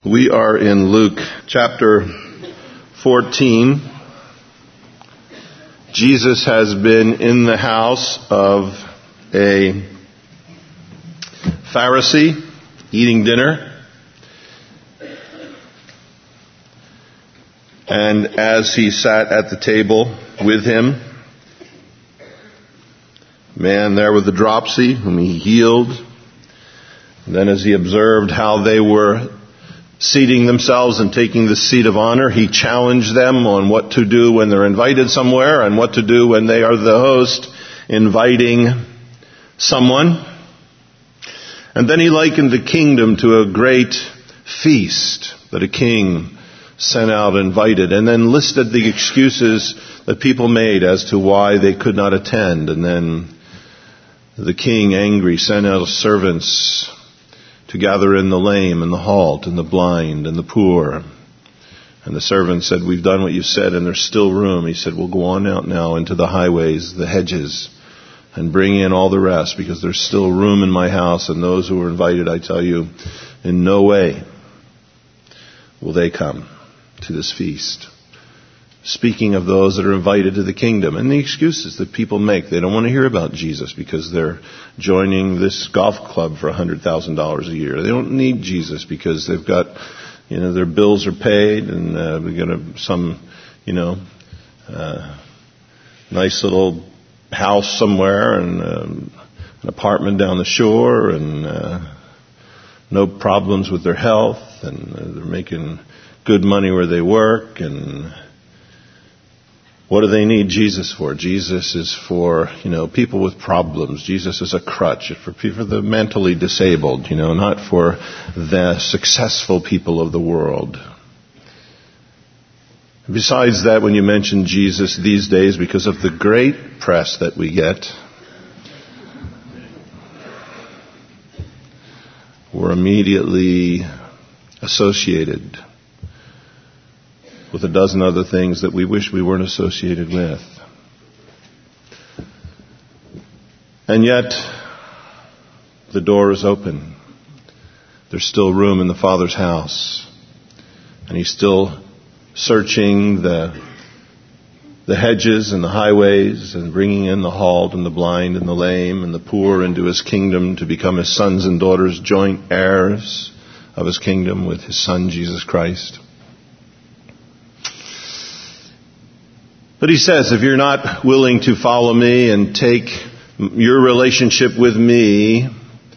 We are in Luke chapter 14. Jesus has been in the house of a Pharisee eating dinner. And as he sat at the table with him, a man there with the dropsy whom he healed. And then as he observed how they were seating themselves and taking the seat of honor, he challenged them on what to do when they're invited somewhere and what to do when they are the host inviting someone. And then he likened the kingdom to a great feast that a king sent out invited, and then listed the excuses that people made as to why they could not attend. And then the king, angry, sent out servants to gather in the lame and the halt and the blind and the poor. And the servant said, "We've done what you said and there's still room." He said, "Well, go on out now into the highways, the hedges, and bring in all the rest, because there's still room in my house. And those who are invited, I tell you, in no way will they come to this feast." Speaking of those that are invited to the kingdom and the excuses that people make. They don't want to hear about Jesus because they're joining this golf club for $100,000 a year. They don't need Jesus because they've got, their bills are paid and we got some, nice little house somewhere and an apartment down the shore and no problems with their health, and they're making good money where they work. And what do they need Jesus for? Jesus is for, people with problems. Jesus is a crutch for the mentally disabled, not for the successful people of the world. Besides that, when you mention Jesus these days, because of the great press that we get, we're immediately associated with a dozen other things that we wish we weren't associated with. And yet, the door is open. There's still room in the Father's house. And He's still searching the hedges and the highways and bringing in the halt and the blind and the lame and the poor into His kingdom to become His sons and daughters, joint heirs of His kingdom with His Son, Jesus Christ. But He says, if you're not willing to follow me and take your relationship with me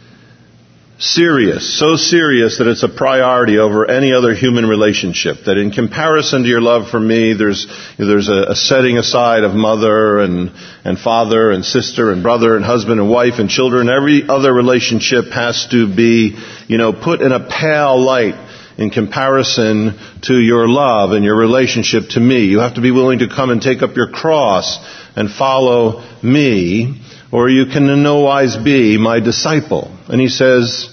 serious, so serious that it's a priority over any other human relationship, that in comparison to your love for me, there's a setting aside of mother and father and sister and brother and husband and wife and children. Every other relationship has to be, put in a pale light in comparison to your love and your relationship to me. You have to be willing to come and take up your cross and follow me, or you can in no wise be my disciple. And He says,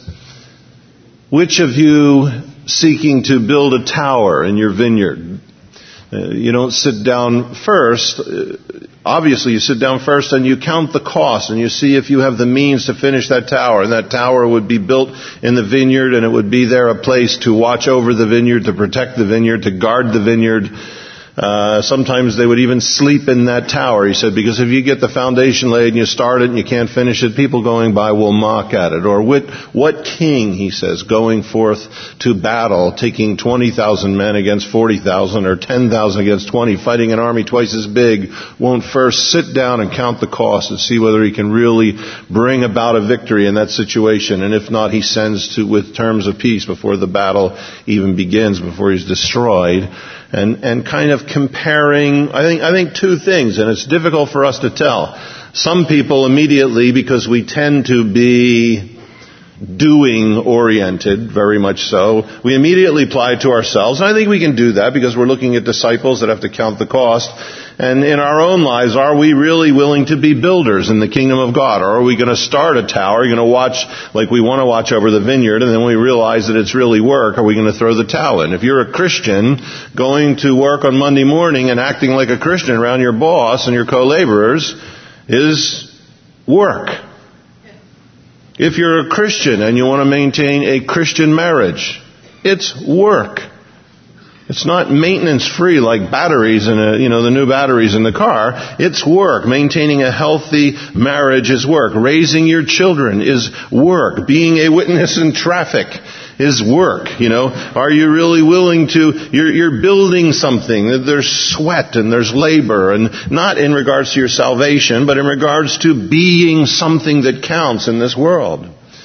which of you seeking to build a tower in your vineyard? You don't sit down first. Obviously, you sit down first and you count the cost and you see if you have the means to finish that tower. And that tower would be built in the vineyard, and it would be there a place to watch over the vineyard, to protect the vineyard, to guard the vineyard. Sometimes they would even sleep in that tower, he said, because if you get the foundation laid and you start it and you can't finish it, people going by will mock at it. Or what king, he says, going forth to battle, taking 20,000 men against 40,000 or 10,000 against 20, fighting an army twice as big, won't first sit down and count the cost and see whether he can really bring about a victory in that situation. And if not, he sends with terms of peace before the battle even begins, before he's destroyed. And kind of comparing, I think two things, and it's difficult for us to tell. Some people immediately, because we tend to be doing oriented, very much so, we immediately apply it to ourselves. And I think we can do that because we're looking at disciples that have to count the cost. And in our own lives, are we really willing to be builders in the kingdom of God? Or are we going to start a tower? Are we going to watch like we want to watch over the vineyard, and then when we realize that it's really work, are we going to throw the towel in? If you're a Christian, going to work on Monday morning and acting like a Christian around your boss and your co-laborers is work. If you're a Christian and you want to maintain a Christian marriage, It's work. It's not maintenance free like batteries in the new batteries in the car. It's work. Maintaining a healthy marriage is work. Raising your children is work. Being a witness in traffic is work. Are you really willing to, you're building something. There's sweat and there's labor, and not in regards to your salvation, but in regards to being something that counts in this world.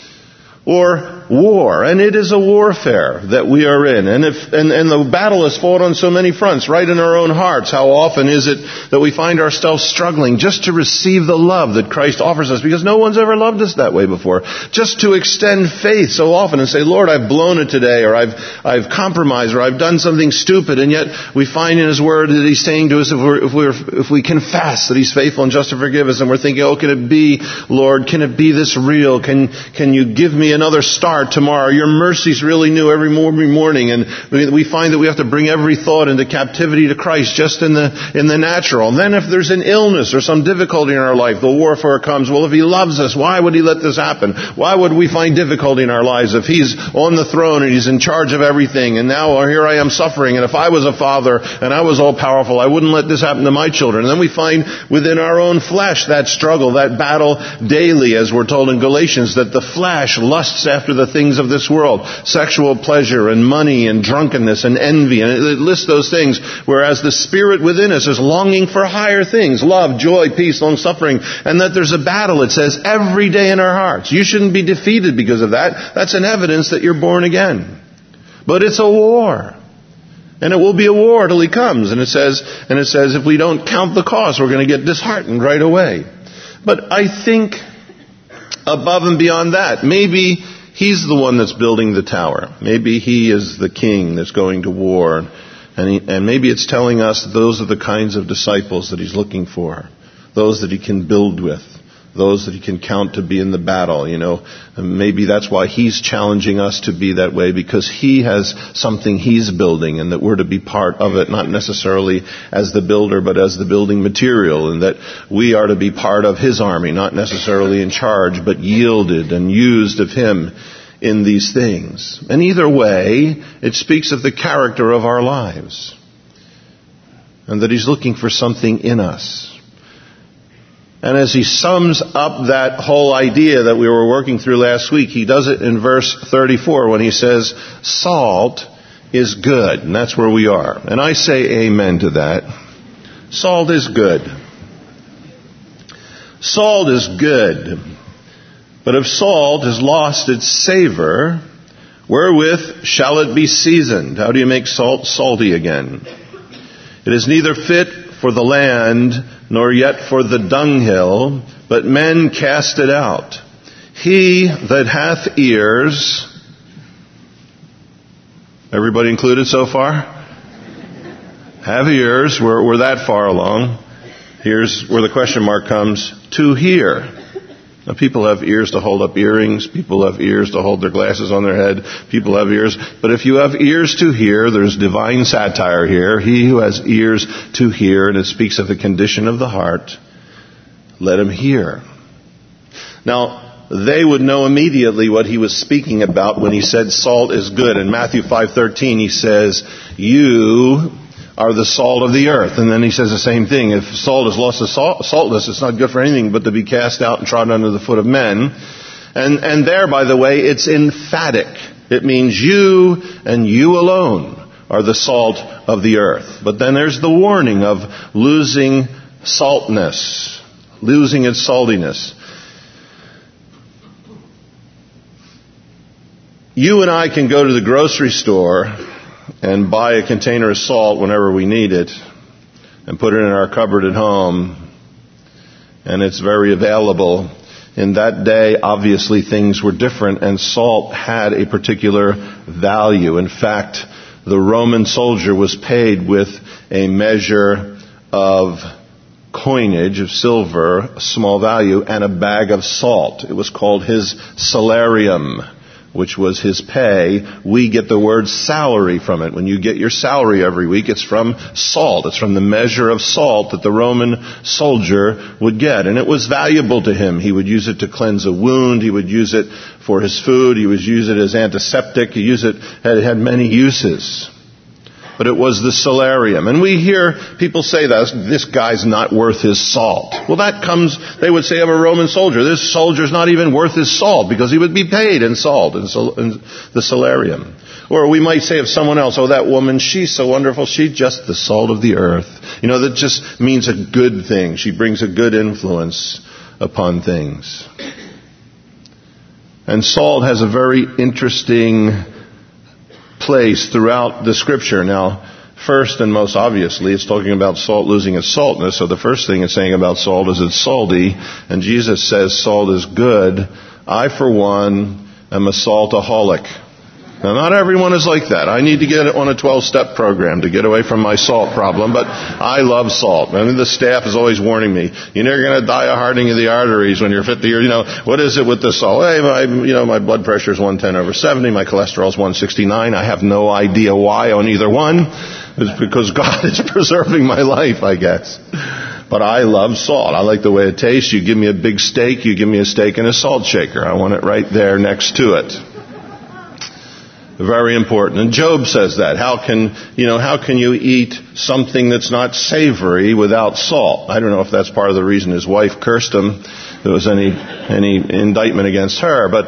Or war, and it is a warfare that we are in, and the battle is fought on so many fronts, right in our own hearts. How often is it that we find ourselves struggling just to receive the love that Christ offers us, because no one's ever loved us that way before? Just to extend faith so often and say, Lord, I've blown it today, or I've compromised, or I've done something stupid, and yet we find in His Word that He's saying to us, if we confess that He's faithful and just to forgive us, and we're thinking, oh, can it be, Lord, can it be this real? Can you give me another start tomorrow? Your mercy's really new every morning, and we find that we have to bring every thought into captivity to Christ just in the natural. And then if there's an illness or some difficulty in our life, the warfare comes. Well, if He loves us, why would He let this happen? Why would we find difficulty in our lives if He's on the throne and He's in charge of everything? And now here I am suffering, and if I was a father and I was all powerful, I wouldn't let this happen to my children. And then we find within our own flesh that struggle, that battle daily, as we're told in Galatians, that the flesh lusts after the things of this world, sexual pleasure and money and drunkenness and envy, and it lists those things, whereas the Spirit within us is longing for higher things, love, joy, peace, long-suffering, and that there's a battle, it says, every day in our hearts. You shouldn't be defeated because of that. That's an evidence that you're born again. But it's a war. And it will be a war till He comes. And it says if we don't count the cost, we're going to get disheartened right away. But I think above and beyond that, maybe He's the one that's building the tower. Maybe He is the king that's going to war. And maybe it's telling us those are the kinds of disciples that He's looking for. Those that He can build with. Those that He can count to be in the battle, And maybe that's why He's challenging us to be that way, because He has something He's building, and that we're to be part of it, not necessarily as the builder, but as the building material, and that we are to be part of His army, not necessarily in charge, but yielded and used of Him in these things. And either way, it speaks of the character of our lives, and that He's looking for something in us. And as He sums up that whole idea that we were working through last week, He does it in verse 34 when He says, salt is good. And that's where we are. And I say amen to that. Salt is good. Salt is good. But if salt has lost its savor, wherewith shall it be seasoned? How do you make salt salty again? It is neither fit for the land, nor yet for the dunghill, but men cast it out. He that hath ears, everybody included so far? Have ears, we're that far along. Here's where the question mark comes, to hear. Now, people have ears to hold up earrings. People have ears to hold their glasses on their head. People have ears. But if you have ears to hear, there's divine satire here. He who has ears to hear, and it speaks of the condition of the heart, let him hear. Now, they would know immediately what He was speaking about when He said salt is good. In Matthew 5:13, He says, you are the salt of the earth. And then He says the same thing. If salt has lost its saltness, it's not good for anything but to be cast out and trodden under the foot of men. And there, by the way, it's emphatic. It means you and you alone are the salt of the earth. But then there's the warning of losing saltness, losing its saltiness. You and I can go to the grocery store and buy a container of salt whenever we need it and put it in our cupboard at home, and it's very available. In that day, obviously things were different, and salt had a particular value. In fact, the Roman soldier was paid with a measure of coinage of silver, a small value, and a bag of salt. It was called his salarium, which was his pay. We get the word salary from it. When you get your salary every week, it's from salt. It's from the measure of salt that the Roman soldier would get. And it was valuable to him. He would use it to cleanse a wound. He would use it for his food. He would use it as antiseptic. It had many uses. But it was the salarium. And we hear people say that this guy's not worth his salt. Well, they would say of a Roman soldier, this soldier's not even worth his salt because he would be paid in salt, in the salarium. Or we might say of someone else, oh, that woman, she's so wonderful, she's just the salt of the earth. That just means a good thing. She brings a good influence upon things. And salt has a very interesting place throughout the Scripture. Now, first and most obviously, it's talking about salt losing its saltness. So the first thing it's saying about salt is it's salty. And Jesus says salt is good. I, for one, am a saltaholic. Now, not everyone is like that. I need to get on a 12-step program to get away from my salt problem, but I love salt. The staff is always warning me, you're going to die of hardening of the arteries when you're 50 years. What is it with the salt? Hey, my blood pressure is 110/70, my cholesterol is 169. I have no idea why on either one. It's because God is preserving my life, I guess. But I love salt. I like the way it tastes. You give me a big steak, you give me a steak and a salt shaker. I want it right there next to it. Very important. And Job says that. How can you eat something that's not savory without salt? I don't know if that's part of the reason his wife cursed him. If there was any indictment against her. But,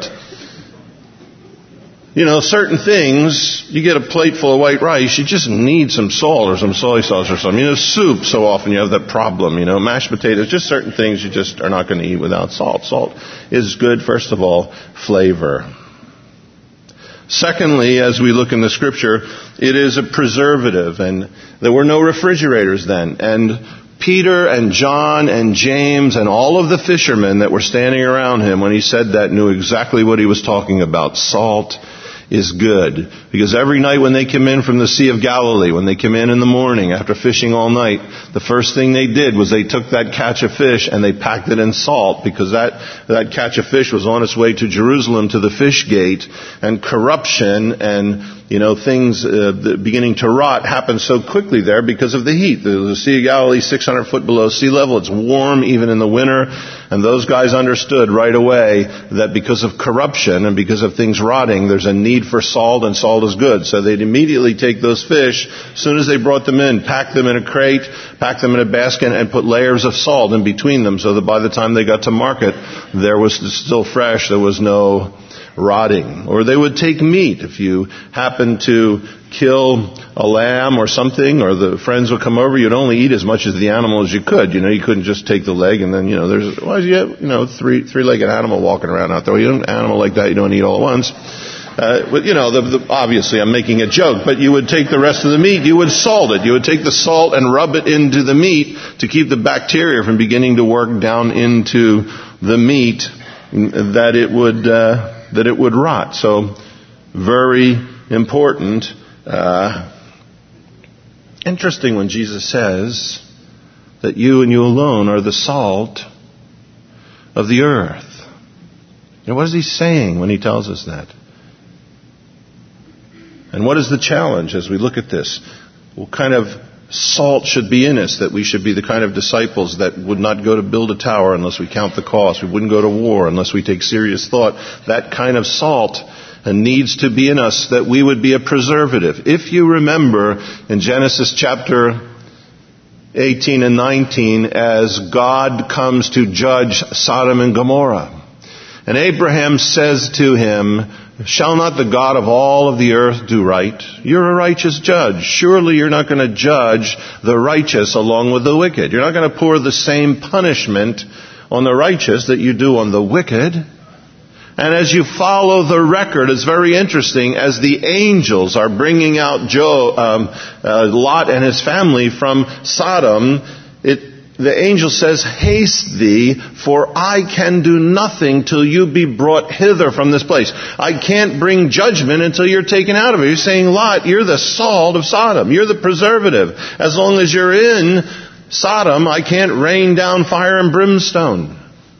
certain things, you get a plate full of white rice, you just need some salt or some soy sauce or something. Soup, so often you have that problem. Mashed potatoes, just certain things you just are not going to eat without salt. Salt is good, first of all, flavor. Secondly, as we look in the Scripture, it is a preservative, and there were no refrigerators then. And Peter and John and James and all of the fishermen that were standing around him when he said that knew exactly what he was talking about. Salt is good. Because every night when they came in from the Sea of Galilee, when they came in the morning after fishing all night, the first thing they did was they took that catch of fish and they packed it in salt, because that catch of fish was on its way to Jerusalem to the fish gate, and corruption and things beginning to rot happened so quickly there because of the heat. The Sea of Galilee, 600 foot below sea level. It's warm even in the winter. And those guys understood right away that because of corruption and because of things rotting, there's a need for salt, and salt is good. So they'd immediately take those fish, as soon as they brought them in, pack them in a crate, pack them in a basket, and put layers of salt in between them so that by the time they got to market, there was still fresh, there was no rotting. Or they would take meat. If you happened to kill a lamb or something, or the friends would come over, you'd only eat as much of the animal as you could. You couldn't just take the leg and then, there's, three-legged animal walking around out there. An animal like that you don't eat all at once. Obviously I'm making a joke, but you would take the rest of the meat, you would salt it. You would take the salt and rub it into the meat to keep the bacteria from beginning to work down into the meat, that it would rot. So, very important. Interesting when Jesus says that you and you alone are the salt of the earth. What is he saying when he tells us that? And what is the challenge as we look at this? What kind of salt should be in us, that we should be the kind of disciples that would not go to build a tower unless we count the cost. We wouldn't go to war unless we take serious thought. That kind of salt needs to be in us, that we would be a preservative. If you remember in Genesis chapter 18 and 19, as God comes to judge Sodom and Gomorrah, and Abraham says to him, shall not the God of all of the earth do right? You're a righteous judge. Surely you're not going to judge the righteous along with the wicked. You're not going to pour the same punishment on the righteous that you do on the wicked. And as you follow the record, it's very interesting, as the angels are bringing out Lot and his family from Sodom, the angel says, haste thee, for I can do nothing till you be brought hither from this place. I can't bring judgment until you're taken out of it. You're saying, Lot, you're the salt of Sodom. You're the preservative. As long as you're in Sodom, I can't rain down fire and brimstone.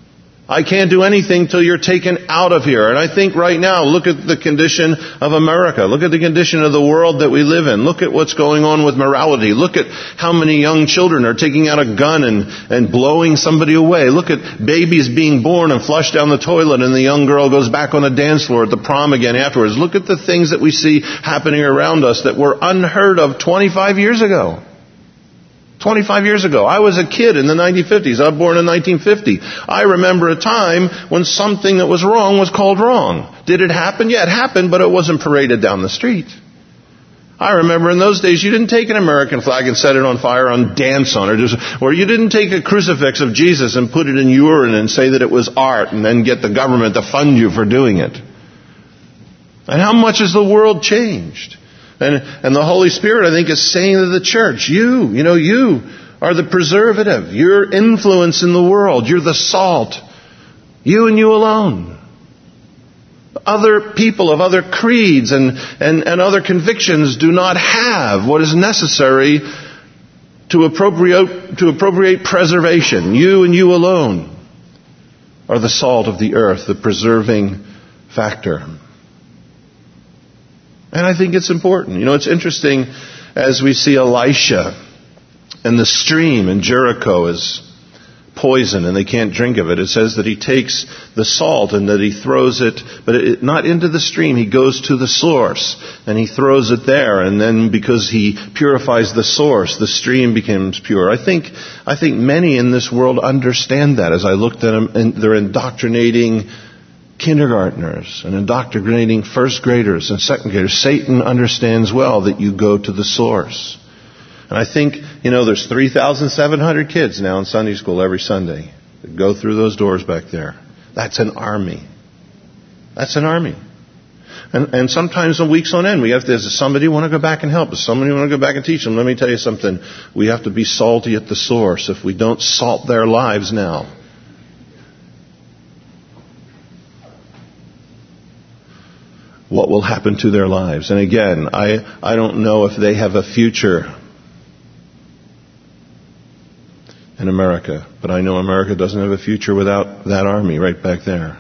I can't do anything till you're taken out of here. And I think right now, look at the condition of America. Look at the condition of the world that we live in. Look at what's going on with morality. Look at how many young children are taking out a gun and blowing somebody away. Look at babies being born and flushed down the toilet, and the young girl goes back on the dance floor at the prom again afterwards. Look at the things that we see happening around us that were unheard of 25 years ago. 25 years ago. I was a kid in the 1950s. I was born in 1950. I remember a time when something that was wrong was called wrong. Did it happen? Yeah, it happened, but it wasn't paraded down the street. I remember in those days you didn't take an American flag and set it on fire and dance on it. Or you didn't take a crucifix of Jesus and put it in urine and say that it was art and then get the government to fund you for doing it. And how much has the world changed? And the Holy Spirit, I think, is saying to the church, you are the preservative. Your influence in the world. You're the salt. You and you alone. Other people of other creeds and other convictions do not have what is necessary to appropriate preservation. You and you alone are the salt of the earth, the preserving factor. And I think it's important. It's interesting as we see Elisha and the stream in Jericho is poison and they can't drink of it. It says that he takes the salt and that he throws it, but not into the stream. He goes to the source and he throws it there. And then because he purifies the source, the stream becomes pure. I think many in this world understand that. As I looked at them, and they're indoctrinating kindergartners and indoctrinating first graders and second graders. Satan understands well that you go to the source. And I think, there's 3,700 kids now in Sunday school every Sunday that go through those doors back there. That's an army. That's an army. And sometimes on weeks on end, does somebody want to go back and help? Does somebody want to go back and teach them? Let me tell you something. We have to be salty at the source. If we don't salt their lives now, what will happen to their lives? And again, I don't know if they have a future in America, but I know America doesn't have a future without that army right back there.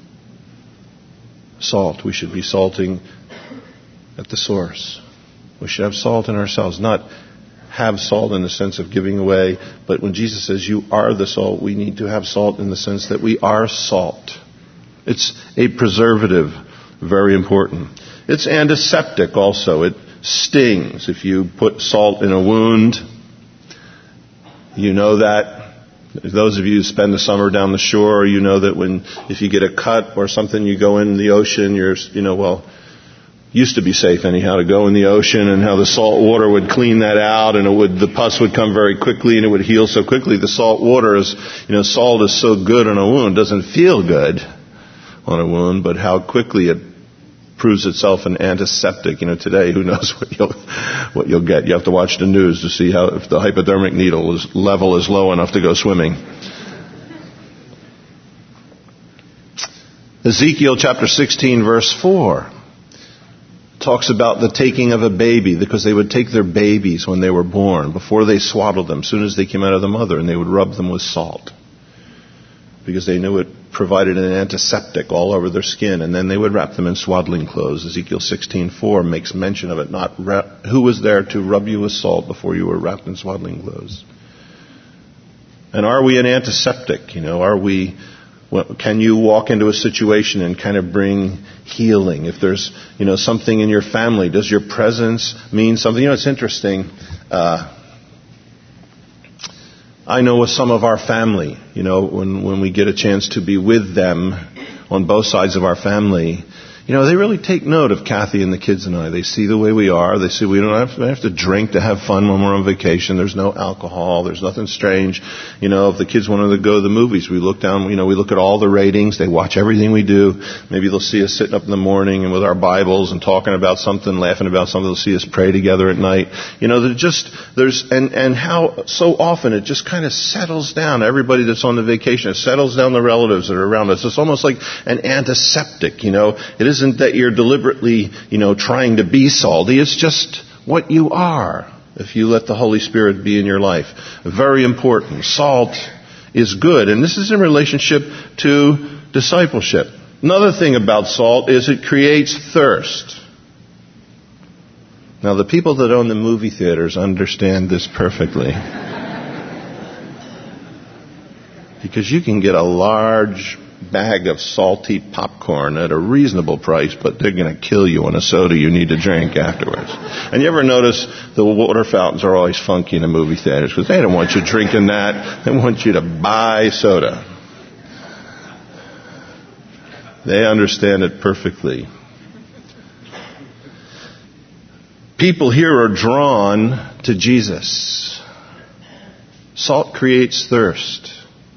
Salt. We should be salting at the source. We should have salt in ourselves, not have salt in the sense of giving away, but when Jesus says you are the salt, we need to have salt in the sense that we are salt. It's a preservative. Very important. It's antiseptic also. It stings. If you put salt in a wound, you know that. Those of you who spend the summer down the shore, you know that if you get a cut or something, you go in the ocean, used to be safe anyhow to go in the ocean, and how the salt water would clean that out, and the pus would come very quickly and it would heal so quickly. The salt water salt is so good on a wound. It doesn't feel good on a wound, but how quickly it proves itself an antiseptic. Today, who knows what you'll get. You have to watch the news to see if the hypodermic needle level is low enough to go swimming. Ezekiel chapter 16 verse 4 talks about the taking of a baby, because they would take their babies when they were born, before they swaddled them, as soon as they came out of the mother, and they would rub them with salt, because they knew it provided an antiseptic all over their skin, and then they would wrap them in swaddling clothes. Ezekiel 16:4 makes mention of it. Who was there to rub you with salt before you were wrapped in swaddling clothes? And are we an antiseptic? Can you walk into a situation and kind of bring healing? If there's something in your family, does your presence mean something? It's interesting. I know with some of our family, when we get a chance to be with them on both sides of our family, they really take note of Kathy and the kids and I. They see the way we are. They see we don't have to drink to have fun when we're on vacation. There's no alcohol. There's nothing strange. If the kids wanted to go to the movies, we look down, we look at all the ratings. They watch everything we do. Maybe they'll see us sitting up in the morning and with our Bibles and talking about something, laughing about something. They'll see us pray together at night. And how so often it just kind of settles down. Everybody that's on the vacation, it settles down the relatives that are around us. It's almost like an antiseptic, It isn't that you're deliberately, trying to be salty. It's just what you are if you let the Holy Spirit be in your life. Very important. Salt is good. And this is in relationship to discipleship. Another thing about salt is it creates thirst. Now, the people that own the movie theaters understand this perfectly. Because you can get a large bag of salty popcorn at a reasonable price, but they're going to kill you on a soda you need to drink afterwards. And you ever notice the water fountains are always funky in the movie theaters because they don't want you drinking that. They want you to buy soda. They understand it perfectly. People here are drawn to Jesus. Salt creates thirst.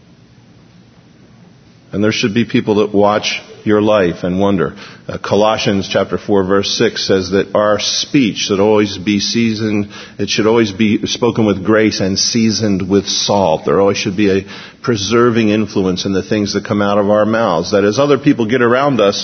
And there should be people that watch your life and wonder. Colossians chapter 4 verse 6 says that our speech should always be seasoned. It should always be spoken with grace and seasoned with salt. There always should be a preserving influence in the things that come out of our mouths. That as other people get around us,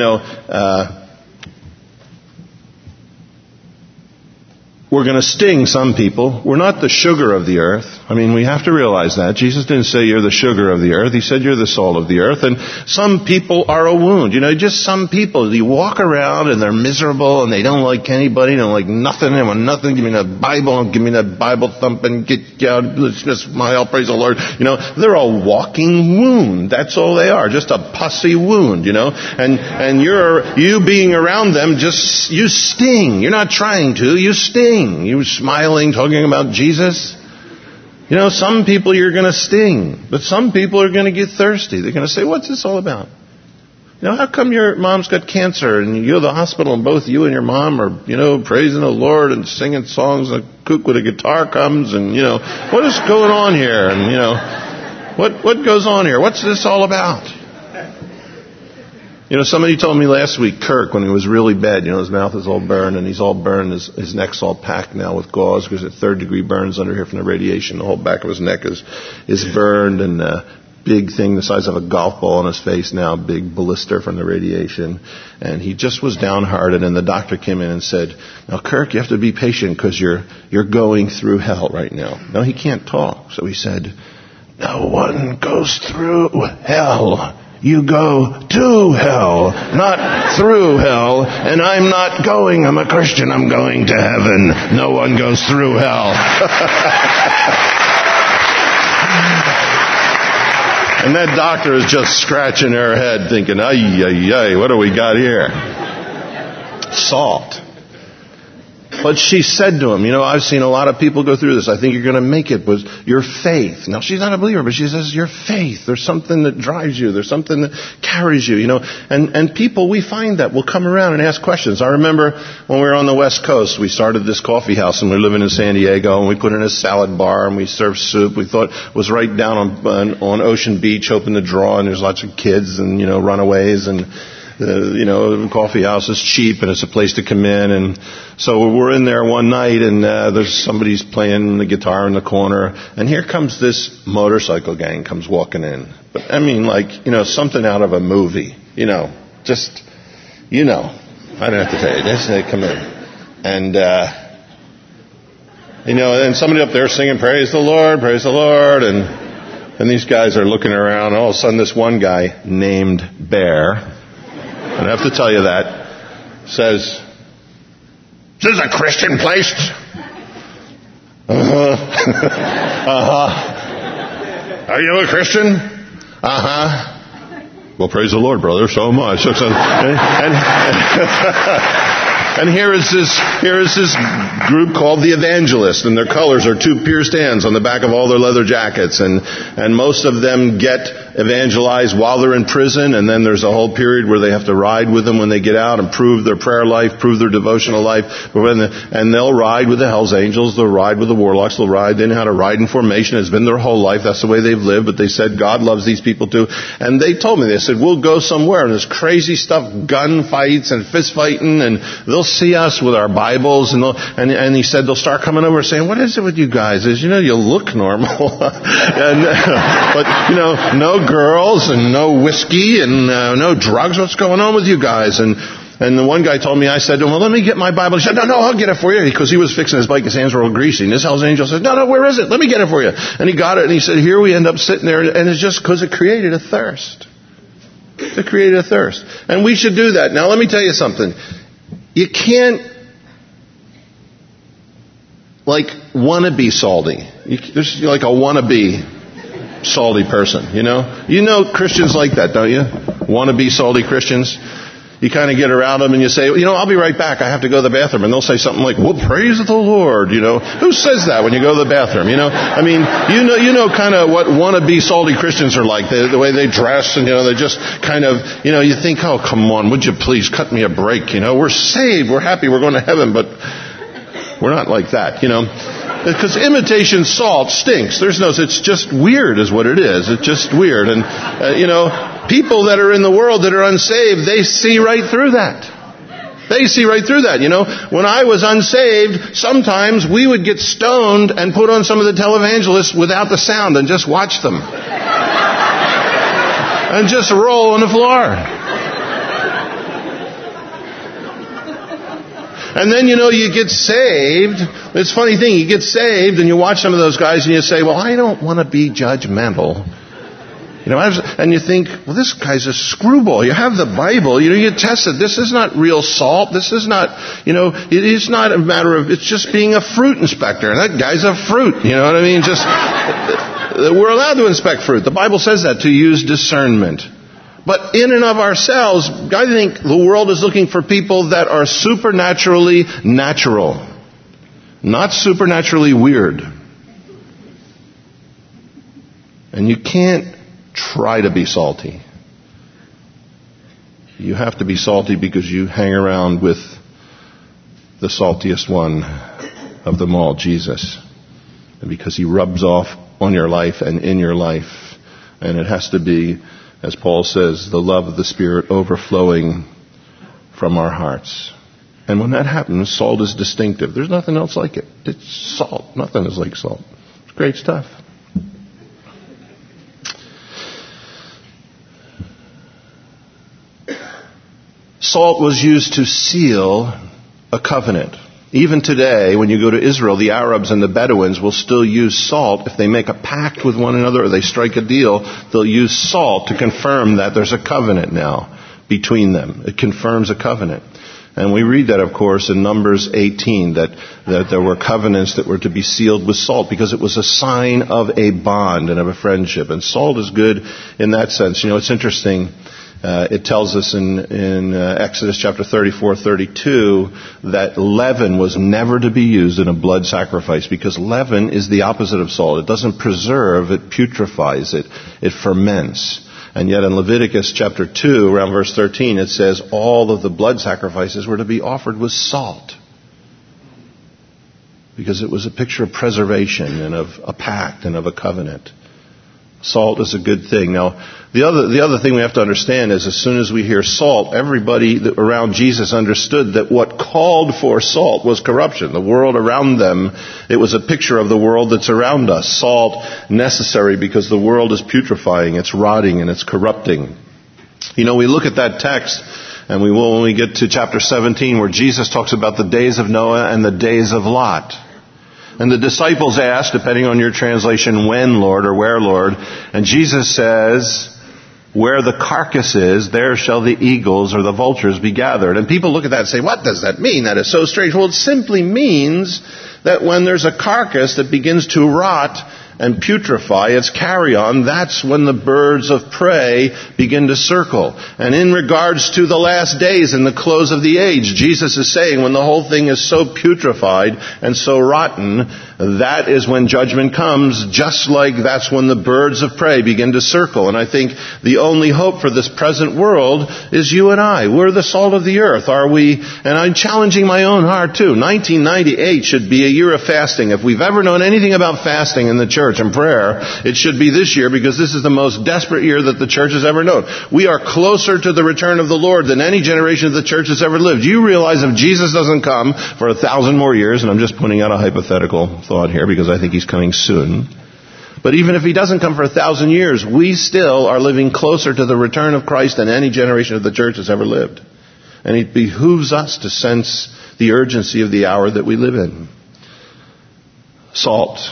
we're going to sting some people. We're not the sugar of the earth. I mean, we have to realize that. Jesus didn't say you're the sugar of the earth. He said you're the salt of the earth. And some people are a wound. Just some people. You walk around and they're miserable and they don't like anybody. They don't like nothing. They want nothing. Give me that Bible. Give me that Bible thumping. Get out. Let's just smile. Praise the Lord. They're a walking wound. That's all they are. Just a pussy wound, And you being around them, you sting. You're not trying to. You sting. You smiling, talking about Jesus. Some people you're going to sting, but some people are going to get thirsty. They're going to say, what's this all about? How come your mom's got cancer and you go to the hospital and both you and your mom are, praising the Lord and singing songs and a kook with a guitar comes and, what is going on here? And, what goes on here? What's this all about? Somebody told me last week, Kirk, when he was really bad, his mouth is all burned and he's all burned, his neck's all packed now with gauze because it's 3rd-degree burns under here from the radiation. The whole back of his neck is burned and a big thing the size of a golf ball on his face now, big blister from the radiation. And he just was downhearted and the doctor came in and said, now, Kirk, you have to be patient because you're going through hell right now. No, he can't talk. So he said, no one goes through hell. You go to hell, not through hell. And I'm not going. I'm a Christian. I'm going to heaven. No one goes through hell. And that doctor is just scratching her head thinking, ay, ay, ay, what do we got here? Salt. But she said to him, I've seen a lot of people go through this. I think you're going to make it with your faith. Now, she's not a believer, but she says your faith. There's something that drives you. There's something that carries you, And people, we find that, will come around and ask questions. I remember when we were on the West Coast, we started this coffee house and we were living in San Diego and we put in a salad bar and we served soup. We thought it was right down on Ocean Beach, open the draw, and there's lots of kids and, runaways and... the coffee house is cheap and it's a place to come in. And so we're in there one night and there's somebody's playing the guitar in the corner. And here comes this motorcycle gang comes walking in. But I mean, something out of a movie, I don't have to tell you this. They come in and, and somebody up there singing, praise the Lord, praise the Lord. And these guys are looking around. All of a sudden this one guy named Bear, I have to tell you that, says, is this a Christian place? Uh-huh. Uh-huh. Are you a Christian? Uh-huh. Well, praise the Lord, brother, so much. And here is this group called the Evangelists, and their colors are 2 pierced hands on the back of all their leather jackets, and most of them get evangelized while they're in prison, and then there's a whole period where they have to ride with them when they get out and prove their prayer life, prove their devotional life, and they'll ride with the Hells Angels, they'll ride with the Warlocks, they'll ride, they know how to ride in formation, it's been their whole life, that's the way they've lived, but they said God loves these people too, and they told me, they said, we'll go somewhere, and there's crazy stuff, gun fights and fist fighting, and they'll see us with our Bibles, and he said they'll start coming over saying, what is it with you guys? Is, you look normal, but, no girls and no whiskey and no drugs. What's going on with you guys? And And the one guy told me, I said, well, let me get my Bible. He said, no, I'll get it for you. Because he was fixing his bike, his hands were all greasy. And this Hell's Angel said, no, where is it? Let me get it for you. And he got it, and he said, here we end up sitting there, and it's just because it created a thirst. It created a thirst. And we should do that. Now, let me tell you something. You can't, want to be salty. There's like a wannabe salty person, you know? You know Christians like that, don't you? Wannabe salty Christians. You kind of get around them and you say, I'll be right back. I have to go to the bathroom. And they'll say something like, well, praise the Lord. Who says that when you go to the bathroom? I mean, you know kind of what wannabe salty Christians are like. The way they dress and, they're just kind of, you think, oh, come on, would you please cut me a break? We're saved. We're happy. We're going to heaven. But we're not like that, Because imitation salt stinks. It's just weird is what it is. It's just weird. And, people that are in the world that are unsaved, they see right through that. They see right through that. When I was unsaved, sometimes we would get stoned and put on some of the televangelists without the sound and just watch them. And just roll on the floor. And then, you get saved. It's a funny thing. You get saved and you watch some of those guys and you say, well, I don't want to be judgmental. And you think, well, this guy's a screwball. You have the Bible. You test it. This is not real salt. This is not, it is not a matter of, it's just being a fruit inspector. And that guy's a fruit. You know what I mean? We're allowed to inspect fruit. The Bible says that, to use discernment. But in and of ourselves, I think the world is looking for people that are supernaturally natural. Not supernaturally weird. And you can't try to be salty. You have to be salty because you hang around with the saltiest one of them all, Jesus. And because he rubs off on your life and in your life. And it has to be, as Paul says, the love of the Spirit overflowing from our hearts. And when that happens, salt is distinctive. There's nothing else like it. It's salt. Nothing is like salt. It's great stuff. Salt was used to seal a covenant. Even today, when you go to Israel, the Arabs and the Bedouins will still use salt. If they make a pact with one another or they strike a deal, they'll use salt to confirm that there's a covenant now between them. It confirms a covenant. And we read that, of course, in Numbers 18, that there were covenants that were to be sealed with salt because it was a sign of a bond and of a friendship. And salt is good in that sense. It's interesting. It tells us in Exodus chapter 34-32 that leaven was never to be used in a blood sacrifice because leaven is the opposite of salt. It doesn't preserve, it putrefies, it ferments. And yet in Leviticus chapter 2, around verse 13, it says all of the blood sacrifices were to be offered with salt. Because it was a picture of preservation and of a pact and of a covenant. Salt is a good thing. Now, the other thing we have to understand is as soon as we hear salt, everybody around Jesus understood that what called for salt was corruption. The world around them, it was a picture of the world that's around us. Salt necessary because the world is putrefying, it's rotting, and it's corrupting. We look at that text, and we will when we get to chapter 17, where Jesus talks about the days of Noah and the days of Lot. And the disciples asked, depending on your translation, when, Lord, or where, Lord? And Jesus says, where the carcass is, there shall the eagles or the vultures be gathered. And people look at that and say, what does that mean? That is so strange. Well, it simply means that when there's a carcass that begins to rot and putrefy, its carrion, that's when the birds of prey begin to circle. And in regards to the last days and the close of the age, Jesus is saying when the whole thing is so putrefied and so rotten, that is when judgment comes, just like that's when the birds of prey begin to circle. And I think the only hope for this present world is you and I. We're the salt of the earth, are we? And I'm challenging my own heart too. 1998 should be a year of fasting. If we've ever known anything about fasting in the church and prayer, it should be this year because this is the most desperate year that the church has ever known. We are closer to the return of the Lord than any generation of the church has ever lived. You realize if Jesus doesn't come for 1,000 more years, and I'm just putting out a hypothetical thought here because I think he's coming soon. But even if he doesn't come for 1,000 years, we still are living closer to the return of Christ than any generation of the church has ever lived. And it behooves us to sense the urgency of the hour that we live in. Salt.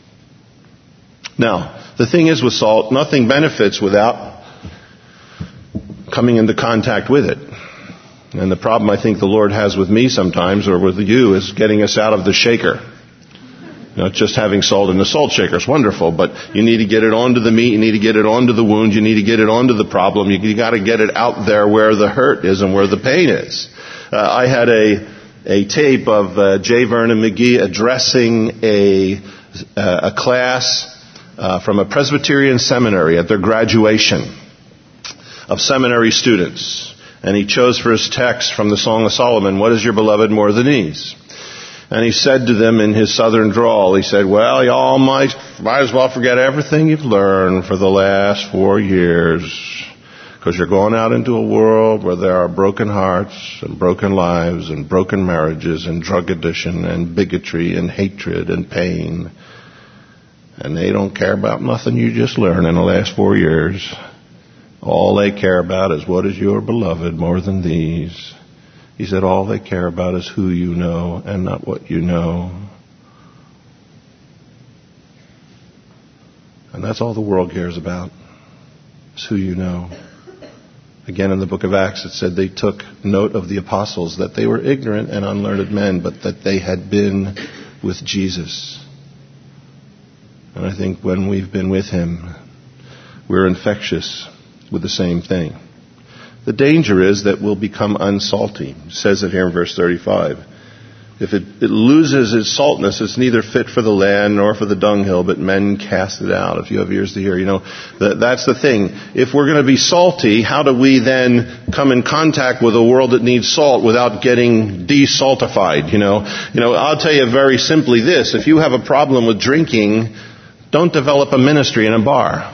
Now, the thing is with salt, nothing benefits without coming into contact with it. And the problem I think the Lord has with me sometimes, or with you, is getting us out of the shaker. Not just having salt in the salt shaker is wonderful, but you need to get it onto the meat, you need to get it onto the wound, you need to get it onto the problem. You got to get it out there where the hurt is and where the pain is. I had a tape of J. Vernon McGee addressing a class from a Presbyterian seminary at their graduation of seminary students. And he chose for his text from the Song of Solomon, "What is your beloved more than these?" And he said to them in his southern drawl, he said, "Well, y'all might as well forget everything you've learned for the last 4 years, because you're going out into a world where there are broken hearts and broken lives and broken marriages and drug addiction and bigotry and hatred and pain. And they don't care about nothing you just learned in the last 4 years. All they care about is what is your beloved more than these." He said, all they care about is who you know and not what you know. And that's all the world cares about, is who you know. Again, in the book of Acts, it said they took note of the apostles, that they were ignorant and unlearned men, but that they had been with Jesus. And I think when we've been with him, we're infectious with the same thing. The danger is that we'll become unsalty. It says it here in verse 35. If it loses its saltness, it's neither fit for the land nor for the dunghill, but men cast it out. If you have ears to hear, that's the thing. If we're going to be salty, how do we then come in contact with a world that needs salt without getting desaltified? I'll tell you very simply this. If you have a problem with drinking, don't develop a ministry in a bar.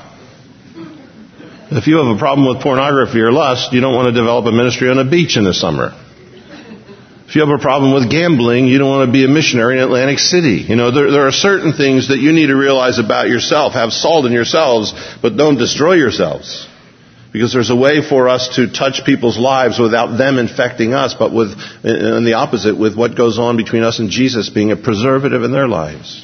If you have a problem with pornography or lust, you don't want to develop a ministry on a beach in the summer. If you have a problem with gambling, you don't want to be a missionary in Atlantic City. There are certain things that you need to realize about yourself. Have salt in yourselves, but don't destroy yourselves. Because there's a way for us to touch people's lives without them infecting us, but and the opposite, with what goes on between us and Jesus being a preservative in their lives.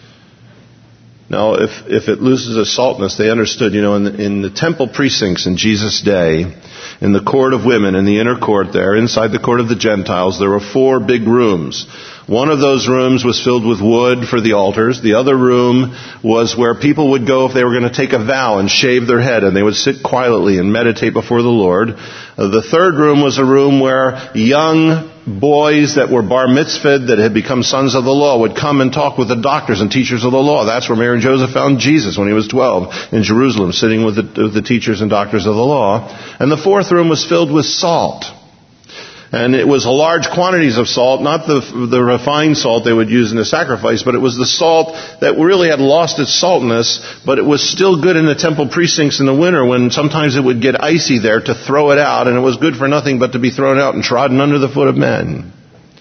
Now, if it loses its saltness, they understood, in the temple precincts in Jesus' day, in the court of women, in the inner court there, inside the court of the Gentiles, there were 4 big rooms. One of those rooms was filled with wood for the altars. The other room was where people would go if they were going to take a vow and shave their head, and they would sit quietly and meditate before the Lord. The third room was a room where young boys that were bar mitzvahed, that had become sons of the law, would come and talk with the doctors and teachers of the law. That's where Mary and Joseph found Jesus when he was 12 in Jerusalem, sitting with the teachers and doctors of the law. And the fourth room was filled with salt. And it was large quantities of salt, not the refined salt they would use in the sacrifice, but it was the salt that really had lost its saltness, but it was still good in the temple precincts in the winter when sometimes it would get icy there, to throw it out, and it was good for nothing but to be thrown out and trodden under the foot of men.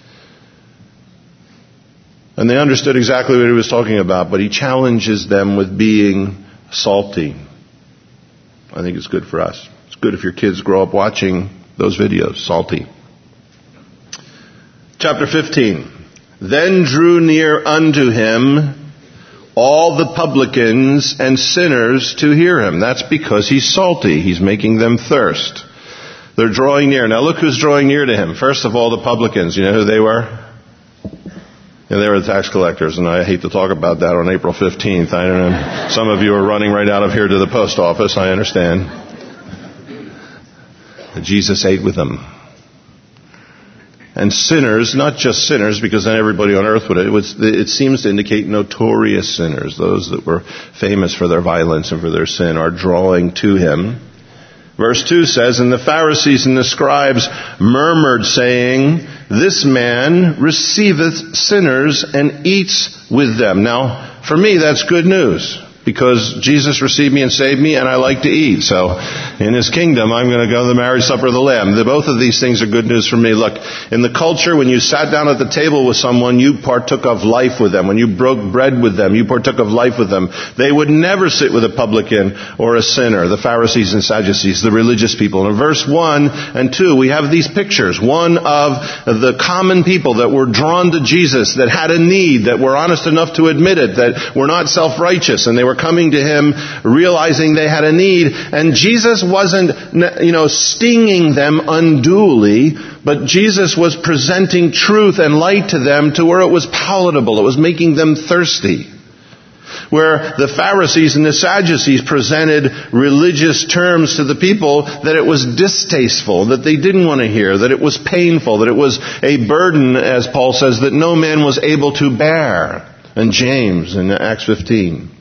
And they understood exactly what he was talking about, but he challenges them with being salty. I think it's good for us. It's good if your kids grow up watching those videos, salty. Chapter 15. Then drew near unto him all the publicans and sinners to hear him. That's because he's salty. He's making them thirst. They're drawing near. Now look who's drawing near to him. First of all, the publicans. You know who they were? They were the tax collectors, and I hate to talk about that on April 15th. I don't know. Some of you are running right out of here to the post office. I understand. But Jesus ate with them. And sinners, not just sinners, because then everybody on earth would. It seems to indicate notorious sinners, those that were famous for their violence and for their sin, are drawing to him. Verse 2 says, and the Pharisees and the scribes murmured, saying, this man receiveth sinners and eats with them. Now, for me, that's good news. because Jesus received me and saved me, and I like to eat. So in His kingdom, I'm going to go to the marriage supper of the Lamb. Both of these things are good news for me. Look, in the culture, when you sat down at the table with someone, you partook of life with them. When you broke bread with them, you partook of life with them. They would never sit with a publican or a sinner, the Pharisees and Sadducees, the religious people. And in verse 1 and 2, we have these pictures. One of the common people that were drawn to Jesus, that had a need, that were honest enough to admit it, that were not self-righteous, and they were coming to Him realizing they had a need. And Jesus wasn't, stinging them unduly, but Jesus was presenting truth and light to them to where it was palatable. It was making them thirsty. Where the Pharisees and the Sadducees presented religious terms to the people that it was distasteful, that they didn't want to hear, that it was painful, that it was a burden, as Paul says, that no man was able to bear. And James in Acts 15.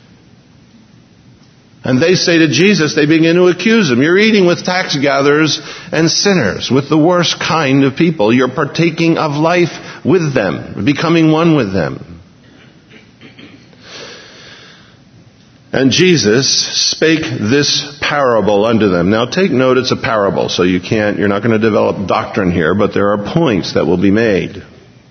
And they say to Jesus, they begin to accuse Him. You're eating with tax gatherers and sinners, with the worst kind of people. You're partaking of life with them, becoming one with them. And Jesus spake this parable unto them. Now take note, it's a parable, so you're not going to develop doctrine here, but there are points that will be made.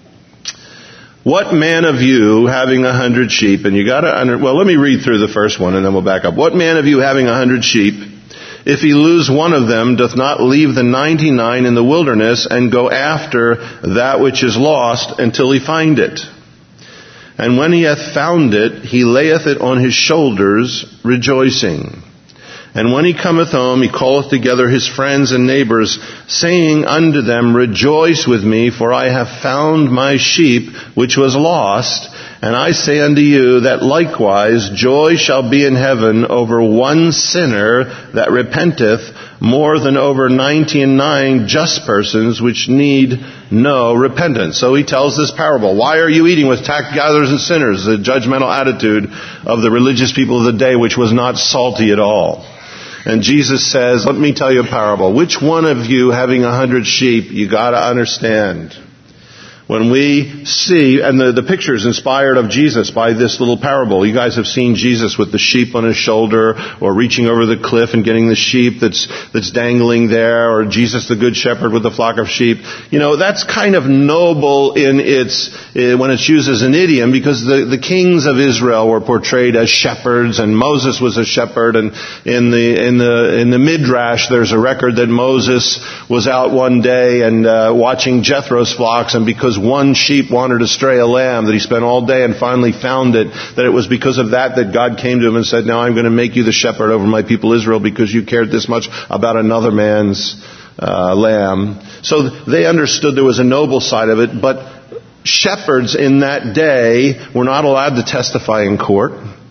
What man of you having 100 sheep, and let me read through the first one and then we'll back up. What man of you having 100 sheep, if he lose one of them, doth not leave the 99 in the wilderness and go after that which is lost until he find it? And when he hath found it, he layeth it on his shoulders, rejoicing. And when he cometh home, he calleth together his friends and neighbors, saying unto them, Rejoice with me, for I have found my sheep which was lost. And I say unto you that likewise joy shall be in heaven over one sinner that repenteth, more than over 99 just persons which need no repentance. So he tells this parable. Why are you eating with tax gatherers and sinners? The judgmental attitude of the religious people of the day, which was not salty at all. And Jesus says, let me tell you a parable. Which one of you having 100 sheep, you got to understand. When we see, and the picture is inspired of Jesus by this little parable. You guys have seen Jesus with the sheep on his shoulder, or reaching over the cliff and getting the sheep that's dangling there, or Jesus the good shepherd with the flock of sheep. That's kind of noble when it's used as an idiom, because the kings of Israel were portrayed as shepherds, and Moses was a shepherd. And in the Midrash, there's a record that Moses was out one day and watching Jethro's flocks, and because one sheep wandered astray, a lamb, that he spent all day and finally found it, that it was because of that God came to him and said, now I'm going to make you the shepherd over my people Israel because you cared this much about another man's lamb. So they understood there was a noble side of it, but shepherds in that day were not allowed to testify in court.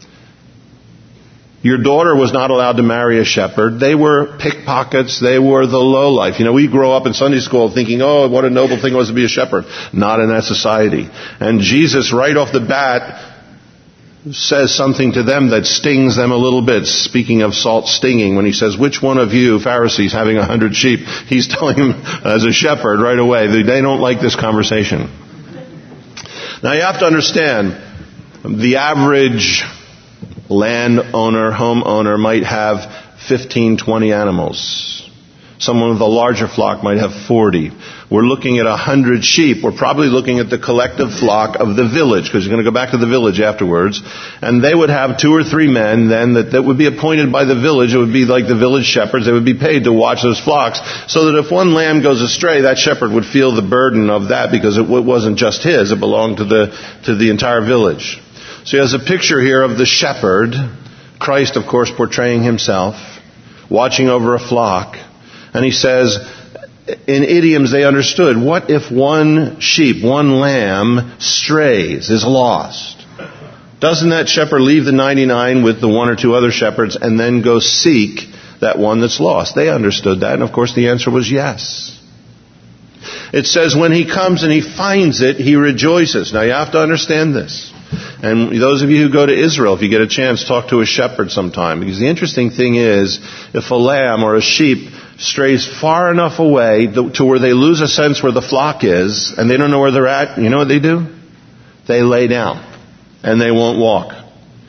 Your daughter was not allowed to marry a shepherd. They were pickpockets. They were the lowlife. We grow up in Sunday school thinking, oh, what a noble thing it was to be a shepherd. Not in that society. And Jesus, right off the bat, says something to them that stings them a little bit. Speaking of salt stinging, when he says, which one of you, Pharisees, having 100 sheep? He's telling them as a shepherd right away. They don't like this conversation. Now you have to understand, the average landowner, homeowner might have 15, 20 animals. Someone with a larger flock might have 40. We're looking at 100 sheep. We're probably looking at the collective flock of the village, because you're going to go back to the village afterwards. And they would have 2 or 3 men then that would be appointed by the village. It would be like the village shepherds. They would be paid to watch those flocks, so that if one lamb goes astray, that shepherd would feel the burden of that, because it wasn't just his. It belonged to the entire village. So he has a picture here of the shepherd, Christ, of course, portraying himself, watching over a flock. And he says, in idioms they understood, what if one sheep, one lamb, strays, is lost? Doesn't that shepherd leave the 99 with the 1 or 2 other shepherds and then go seek that one that's lost? They understood that, and of course the answer was yes. It says when he comes and he finds it, he rejoices. Now you have to understand this. And those of you who go to Israel, if you get a chance, talk to a shepherd sometime. Because the interesting thing is, if a lamb or a sheep strays far enough away to where they lose a sense where the flock is, and they don't know where they're at, you know what they do? They lay down, and they won't walk.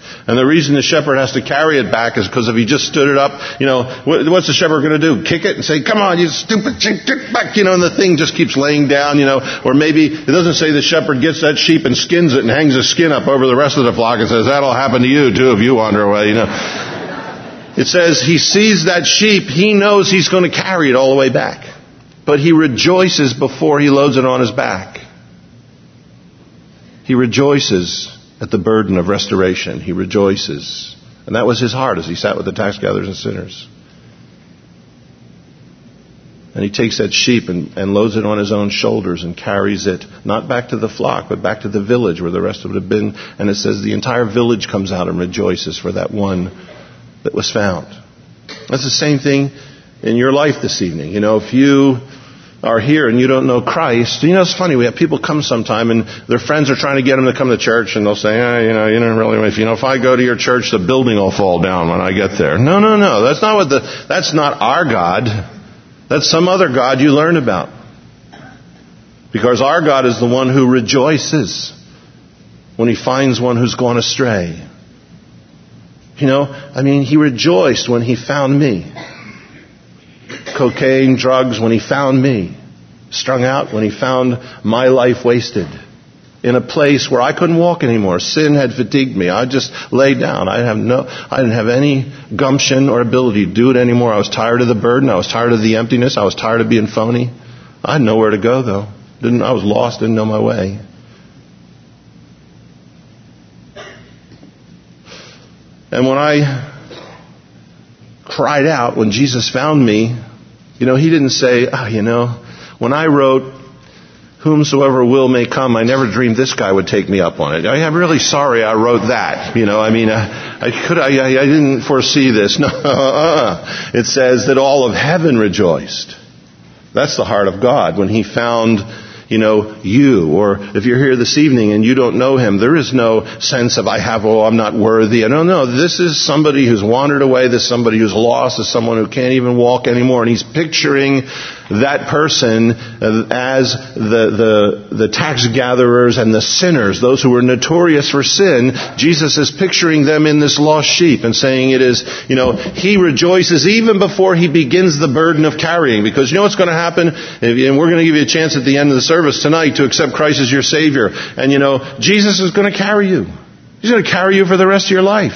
And the reason the shepherd has to carry it back is because if he just stood it up, what's the shepherd going to do? Kick it and say, come on, you stupid sheep, get back, and the thing just keeps laying down, or maybe it doesn't say the shepherd gets that sheep and skins it and hangs the skin up over the rest of the flock and says, that'll happen to you too if you wander away, It says he sees that sheep, he knows he's going to carry it all the way back. But he rejoices before he loads it on his back. He rejoices at the burden of restoration. He rejoices. And that was his heart as he sat with the tax gatherers and sinners. And he takes that sheep and loads it on his own shoulders and carries it, not back to the flock, but back to the village where the rest of it had been. And it says the entire village comes out and rejoices for that one that was found. That's the same thing in your life this evening. If you are here and you don't know Christ, it's funny, we have people come sometime and their friends are trying to get them to come to church and they'll say, you don't really, if I go to your church, the building will fall down when I get there. No. That's not our God. That's some other God you learn about. Because our God is the one who rejoices when he finds one who's gone astray. He rejoiced when he found me. Cocaine, drugs, when he found me. Strung out when he found my life wasted. In a place where I couldn't walk anymore. Sin had fatigued me. I just laid down. I didn't have any gumption or ability to do it anymore. I was tired of the burden. I was tired of the emptiness. I was tired of being phony. I had nowhere to go though. I was lost, didn't know my way. And when I cried out, when Jesus found me, he didn't say, when I wrote, whomsoever will may come, I never dreamed this guy would take me up on it. I'm really sorry I wrote that. I didn't foresee this. No, It says that all of heaven rejoiced. That's the heart of God. When he found you, or if you're here this evening and you don't know him, there is no sense of I'm not worthy. No. This is somebody who's wandered away. This is somebody who's lost. This is someone who can't even walk anymore. And he's picturing that person as the tax gatherers and the sinners, those who were notorious for sin. Jesus is picturing them in this lost sheep and saying it is, he rejoices even before he begins the burden of carrying. Because what's going to happen? And we're going to give you a chance at the end of the service tonight to accept Christ as your Savior. And Jesus is going to carry you. He's going to carry you for the rest of your life.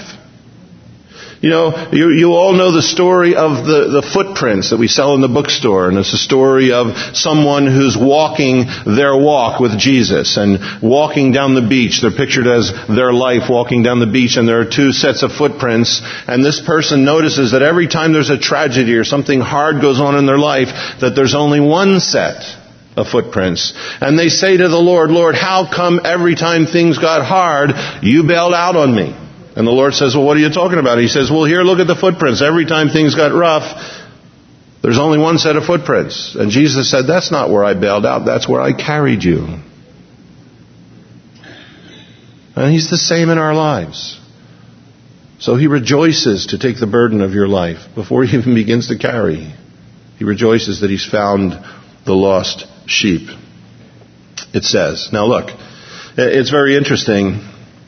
You all know the story of the footprints that we sell in the bookstore. And it's a story of someone who's walking their walk with Jesus and walking down the beach. They're pictured as their life walking down the beach, and there are two sets of footprints. And this person notices that every time there's a tragedy or something hard goes on in their life, that there's only one set of footprints. And they say to the Lord, Lord, how come every time things got hard, you bailed out on me? And the Lord says, well, what are you talking about? He says, well, here, look at the footprints. Every time things got rough, there's only one set of footprints. And Jesus said, that's not where I bailed out. That's where I carried you. And he's the same in our lives. So he rejoices to take the burden of your life before he even begins to carry. He rejoices that he's found the lost sheep, it says. Now look, it's very interesting.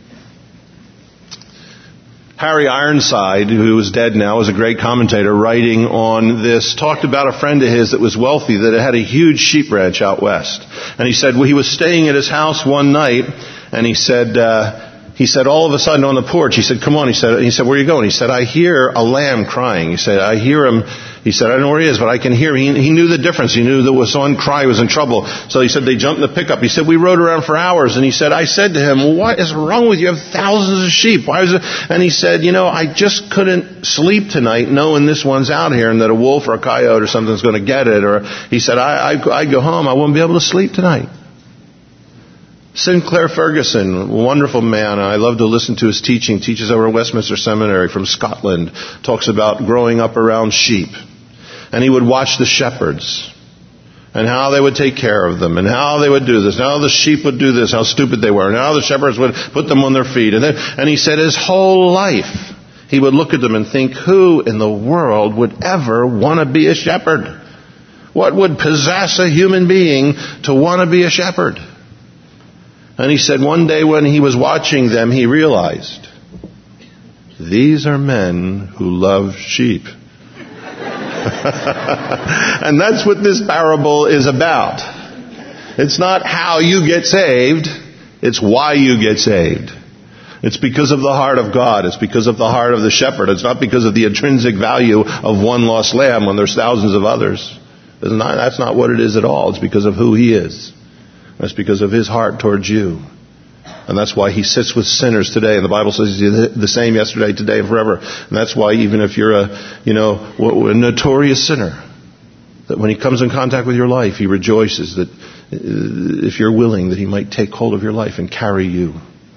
Harry Ironside, who is dead now, was a great commentator writing on this, talked about a friend of his that was wealthy, that had a huge sheep ranch out west. And he said, well, he was staying at his house one night, and he said all of a sudden on the porch, he said, come on, he said, where are you going? He said, I hear a lamb crying. He said, I hear him. He said, I don't know where he is, but I can hear him. He knew the difference. He knew that was on cry, was in trouble. So he said, they jumped in the pickup. He said, we rode around for hours. And he said, I said to him, well, what is wrong with you? You have thousands of sheep. Why is it? And he said, I just couldn't sleep tonight knowing this one's out here and that a wolf or a coyote or something's going to get it. Or he said, I go home. I won't be able to sleep tonight. Sinclair Ferguson, wonderful man. I love to listen to his teaching. Teaches over at Westminster Seminary from Scotland. Talks about growing up around sheep. And he would watch the shepherds and how they would take care of them and how they would do this. Now the sheep would do this, how stupid they were. Now the shepherds would put them on their feet. And he said his whole life he would look at them and think, who in the world would ever want to be a shepherd? What would possess a human being to want to be a shepherd? And he said one day when he was watching them, he realized These are men who love sheep. And that's what this parable is about. It's not how you get saved. It's why you get saved. It's because of the heart of God. It's because of the heart of the shepherd. It's not because of the intrinsic value of one lost lamb when there's thousands of others. That's not what it is at all. It's because of who He is. That's because of His heart towards you. And that's why He sits with sinners today. And the Bible says He's the same yesterday, today, and forever. And that's why even if you're a notorious sinner, that when He comes in contact with your life, He rejoices that if you're willing, that He might take hold of your life and carry you.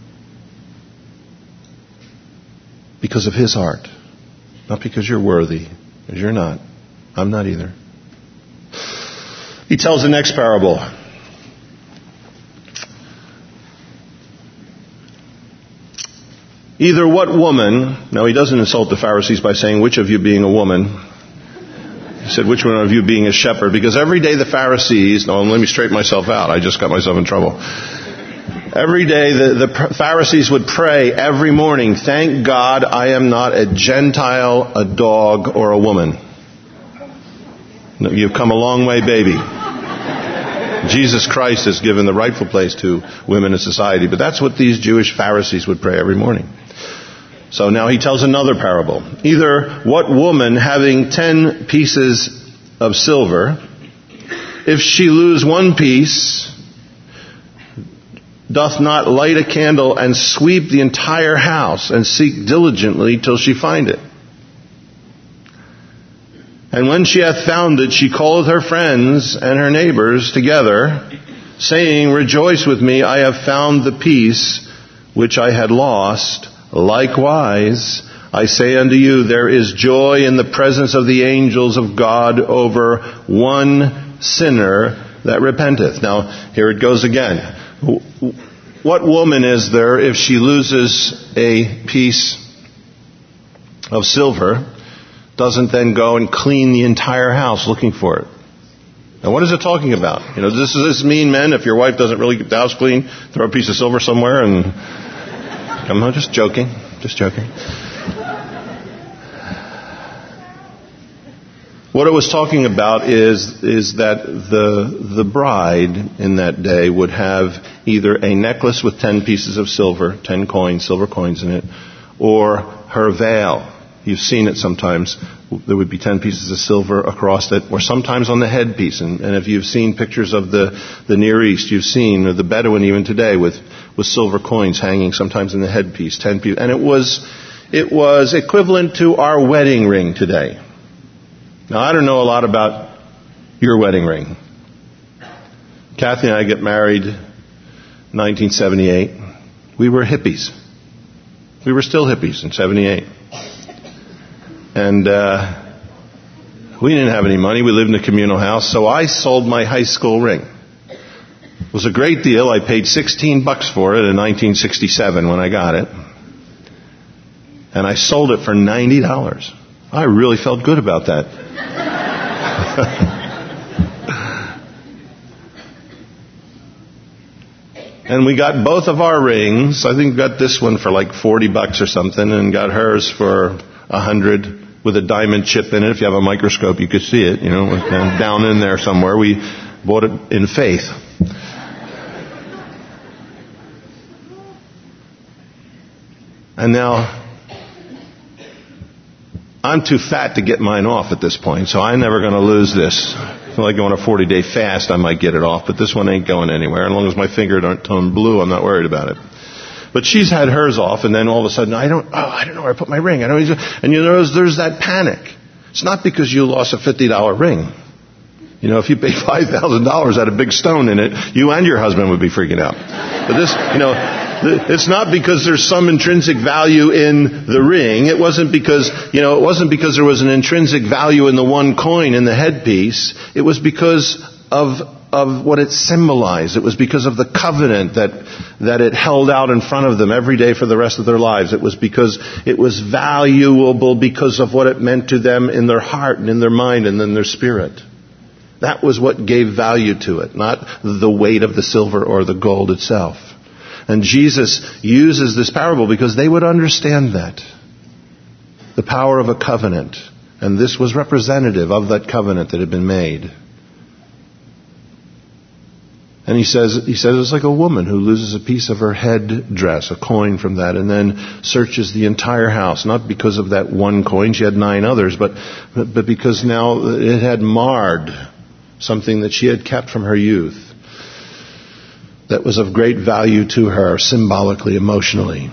Because of His heart. Not because you're worthy. Because you're not. I'm not either. He tells the next parable. Either what woman, now he doesn't insult the Pharisees by saying, which of you being a woman? He said, which one of you being a shepherd? Because every day the Pharisees, no, let me straighten myself out. I just got myself in trouble. Every day the Pharisees would pray every morning, thank God I am not a Gentile, a dog, or a woman. No, you've come a long way, baby. Jesus Christ has given the rightful place to women in society. But that's what these Jewish Pharisees would pray every morning. So now he tells another parable. Either what woman having 10 pieces of silver, if she lose one piece, doth not light a candle and sweep the entire house and seek diligently till she find it? And when she hath found it, she calleth her friends and her neighbors together, saying, rejoice with me, I have found the piece which I had lost. Likewise, I say unto you, there is joy in the presence of the angels of God over one sinner that repenteth. Now, here it goes again. What woman is there if she loses a piece of silver, doesn't then go and clean the entire house looking for it? Now, what is it talking about? Does this mean, men, if your wife doesn't really keep the house clean, throw a piece of silver somewhere and... I'm not just joking. Just joking. What it was talking about is that the bride in that day would have either a necklace with 10 pieces of silver, 10 coins, silver coins in it, or her veil. You've seen it sometimes. There would be 10 pieces of silver across it, or sometimes on the headpiece. And if you've seen pictures of the Near East, you've seen the Bedouin even today with silver coins hanging sometimes in the headpiece, 10 pieces. And it was equivalent to our wedding ring today. Now, I don't know a lot about your wedding ring. Kathy and I get married in 1978. We were hippies. We were still hippies in 78. And we didn't have any money. We lived in a communal house. So I sold my high school ring. It was a great deal. I paid $16 for it in 1967 when I got it. And I sold it for $90. I really felt good about that. And we got both of our rings. I think we got this one for like $40 or something, and got hers for $100 with a diamond chip in it. If you have a microscope, you could see it, down in there somewhere. We bought it in faith. And now, I'm too fat to get mine off at this point, so I'm never going to lose this. If I go on a 40-day fast, I might get it off, but this one ain't going anywhere. As long as my finger don't turn blue, I'm not worried about it. But she's had hers off, and then all of a sudden, I don't know where I put my ring. And there's that panic. It's not because you lost a $50 ring. If you paid $5,000, had a big stone in it, you and your husband would be freaking out. But this, it's not because there's some intrinsic value in the ring. It wasn't because there was an intrinsic value in the one coin in the headpiece. It was because of what it symbolized. It was because of the covenant that it held out in front of them every day for the rest of their lives. It was because it was valuable because of what it meant to them in their heart and in their mind and in their spirit. That was what gave value to it, not the weight of the silver or the gold itself. And Jesus uses this parable because they would understand that. the power of a covenant. And this was representative of that covenant that had been made. And he says it's like a woman who loses a piece of her head dress, a coin from that, and then searches the entire house, not because of that one coin, she had 9 others, but because now it had marred something that she had kept from her youth that was of great value to her, symbolically, emotionally.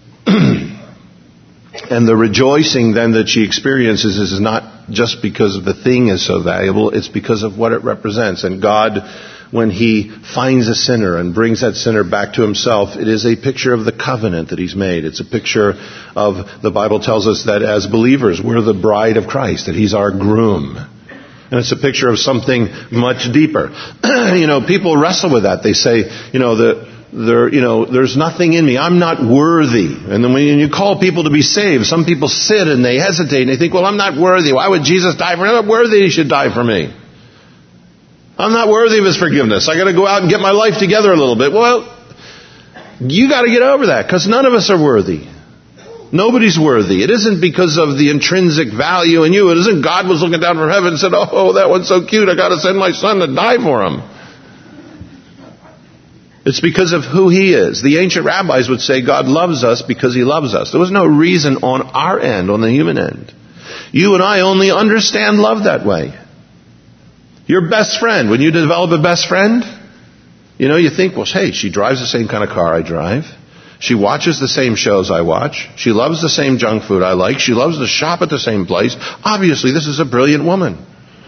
And the rejoicing then that she experiences is not just because the thing is so valuable, it's because of what it represents. And God, when He finds a sinner and brings that sinner back to Himself, it is a picture of the covenant that He's made. It's a picture of, the Bible tells us that as believers, we're the bride of Christ, that He's our groom. And it's a picture of something much deeper. People wrestle with that. They say, there's nothing in me. I'm not worthy. And then when you call people to be saved, some people sit and they hesitate and they think, well, I'm not worthy. Why would Jesus die for me? I'm not worthy He should die for me. I'm not worthy of His forgiveness. I got to go out and get my life together a little bit. Well, you got to get over that, because none of us are worthy. Nobody's worthy. It isn't because of the intrinsic value in you. It isn't God was looking down from heaven and said, oh, that one's so cute, I got to send my son to die for him. It's because of who He is. The ancient rabbis would say God loves us because He loves us. There was no reason on our end, on the human end. You and I only understand love that way. Your best friend, when you develop a best friend, you think, well, hey, she drives the same kind of car I drive. She watches the same shows I watch. She loves the same junk food I like. She loves to shop at the same place. Obviously, this is a brilliant woman.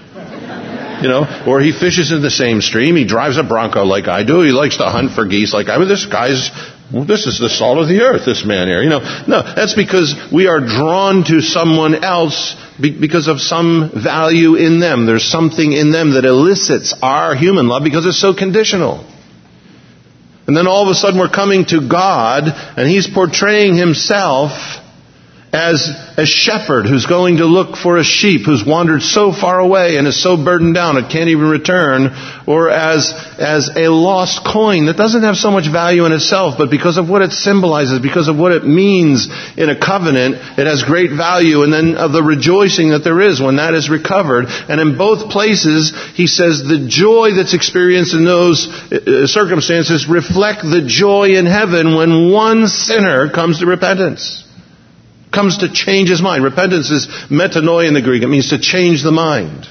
Or he fishes in the same stream. He drives a Bronco like I do. He likes to hunt for geese like I do. This is the salt of the earth, this man here. No, that's because we are drawn to someone else because of some value in them. There's something in them that elicits our human love because it's so conditional. And then all of a sudden we're coming to God, and He's portraying Himself as a shepherd who's going to look for a sheep who's wandered so far away and is so burdened down it can't even return, or as a lost coin that doesn't have so much value in itself, but because of what it symbolizes, because of what it means in a covenant, it has great value, and then of the rejoicing that there is when that is recovered. And in both places, he says the joy that's experienced in those circumstances reflect the joy in heaven when one sinner comes to repentance. Comes to change his mind. Repentance is metanoia in the Greek. It means to change the mind.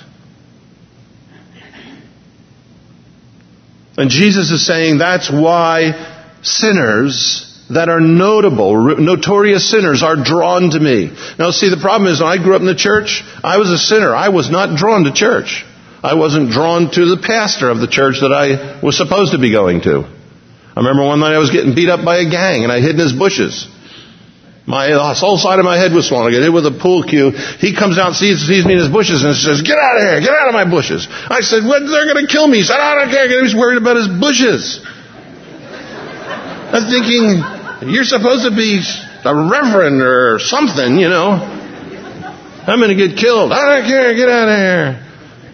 And Jesus is saying that's why sinners that are notable, notorious sinners are drawn to me. Now see, the problem is when I grew up in the church, I was a sinner. I was not drawn to church. I wasn't drawn to the pastor of the church that I was supposed to be going to. I remember one night I was getting beat up by a gang and I hid in his bushes. The whole side of my head was swollen. I got hit with a pool cue. He comes out, sees me in his bushes, and says, "Get out of here! Get out of my bushes!" I said, "What? They're going to kill me." He said, "I don't care." He was worried about his bushes. I'm thinking, you're supposed to be a reverend or something, I'm going to get killed. I don't care. Get out of here.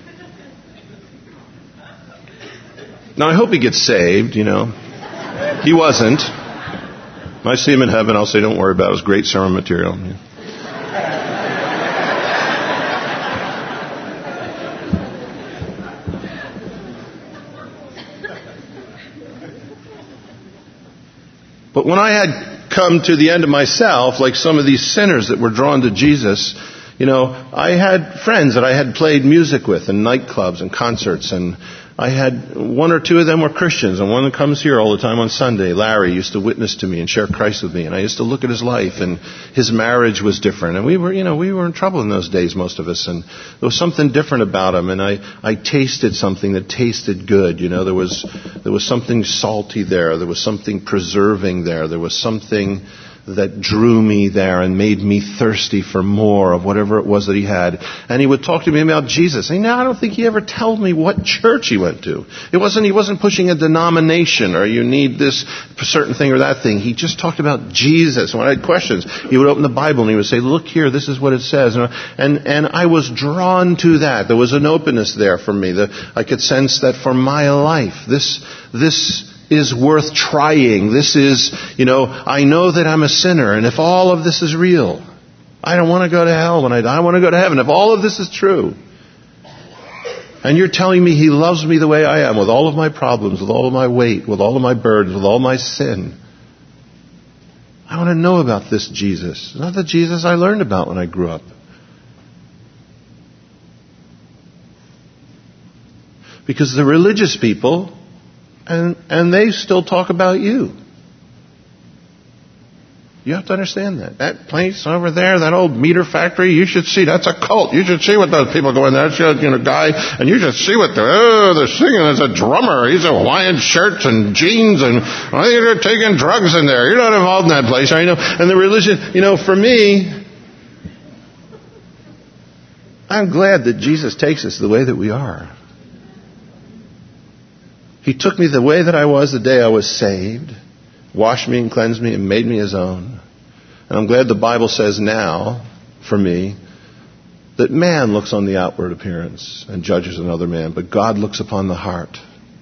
Now, I hope he gets saved, He wasn't. If I see him in heaven, I'll say, don't worry about it. It was great sermon material. But when I had come to the end of myself, like some of these sinners that were drawn to Jesus, I had friends that I had played music with in nightclubs and concerts, and I had one or two of them were Christians, and one that comes here all the time on Sunday, Larry, used to witness to me and share Christ with me, and I used to look at his life, and his marriage was different, and we were in trouble in those days, most of us, and there was something different about him, and I tasted something that tasted good, there was something salty there was something preserving there was something that drew me there and made me thirsty for more of whatever it was that he had. And he would talk to me about Jesus. And I don't think he ever told me what church he went to. He wasn't pushing a denomination or you need this certain thing or that thing. He just talked about Jesus. When I had questions, he would open the Bible and he would say, look here, this is what it says. And I was drawn to that. There was an openness there for me. I could sense that for my life, this is worth trying. This is, I know that I'm a sinner, and if all of this is real, I don't want to go to hell when I die. I want to go to heaven. If all of this is true, and you're telling me He loves me the way I am, with all of my problems, with all of my weight, with all of my burdens, with all my sin, I want to know about this Jesus. Not the Jesus I learned about when I grew up. Because the religious people, and they still talk about you. You have to understand that. That place over there, that old meter factory, you should see. That's a cult. You should see what those people go in there. That's a guy, and you should see what they're singing. There's a drummer. He's a Hawaiian shirts and jeans, and I think they're taking drugs in there. You're not involved in that place, are you? And the religion, for me, I'm glad that Jesus takes us the way that we are. He took me the way that I was the day I was saved, washed me and cleansed me and made me His own. And I'm glad the Bible says now, for me, that man looks on the outward appearance and judges another man, but God looks upon the heart.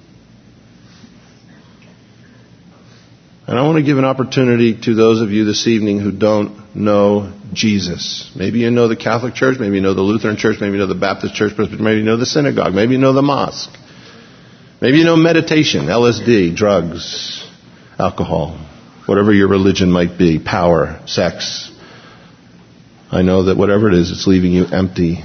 And I want to give an opportunity to those of you this evening who don't know Jesus. Maybe you know the Catholic Church, maybe you know the Lutheran Church, maybe you know the Baptist Church, maybe you know the synagogue, maybe you know the mosque. Maybe you know meditation, LSD, drugs, alcohol, whatever your religion might be, power, sex. I know that whatever it is, it's leaving you empty.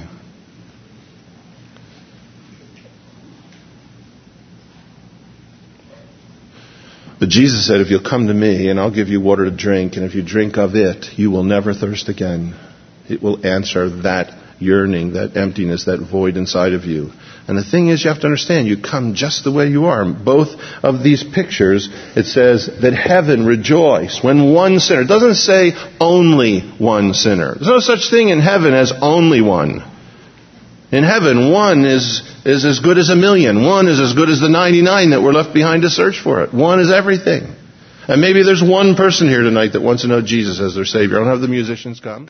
But Jesus said, if you'll come to me and I'll give you water to drink, and if you drink of it, you will never thirst again. It will answer that yearning, that emptiness, that void inside of you. And the thing is, you have to understand, you come just the way you are. In both of these pictures, it says that heaven rejoiced when one sinner. It doesn't say only one sinner. There's no such thing in heaven as only one. In heaven, one is as good as 1,000,000. One is as good as the 99 that were left behind to search for it. One is everything. And maybe there's one person here tonight that wants to know Jesus as their Savior. I don't have the musicians come.